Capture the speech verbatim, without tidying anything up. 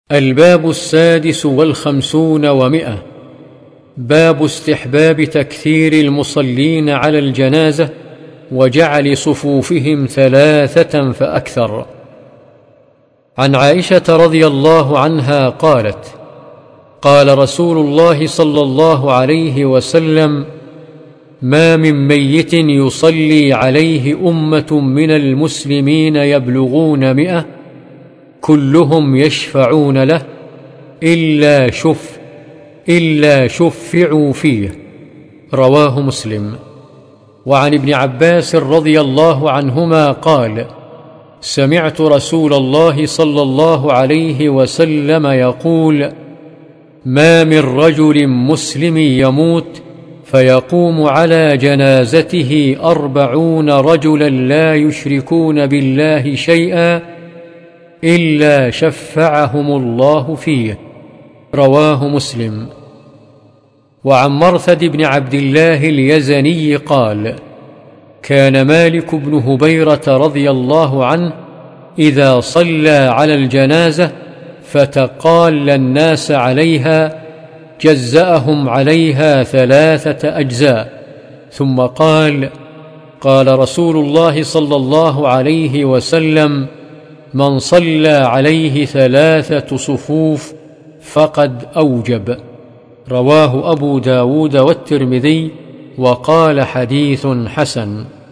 الباب السادس والخمسون ومئة. باب استحباب تكثير المصلين على الجنازة وجعل صفوفهم ثلاثة فأكثر. عن عائشة رضي الله عنها قالت: قال رسول الله صلى الله عليه وسلم: ما من ميت يصلي عليه أمة من المسلمين يبلغون مئة كلهم يشفعون له إلا شف إلا شفعوا فيه. رواه مسلم. وعن ابن عباس رضي الله عنهما قال: سمعت رسول الله صلى الله عليه وسلم يقول: ما من رجل مسلم يموت فيقوم على جنازته أربعون رجلا لا يشركون بالله شيئا إلا شفعهم الله فيه. رواه مسلم. وعن مرثد بن عبد الله اليزني قال: كان مالك بن هبيرة رضي الله عنه إذا صلى على الجنازة فتقال الناس عليها جزأهم عليها ثلاثة أجزاء، ثم قال: قال رسول الله صلى الله عليه وسلم: من صلى عليه ثلاثة صفوف فقد أوجب. رواه أبو داود والترمذي وقال: حديث حسن.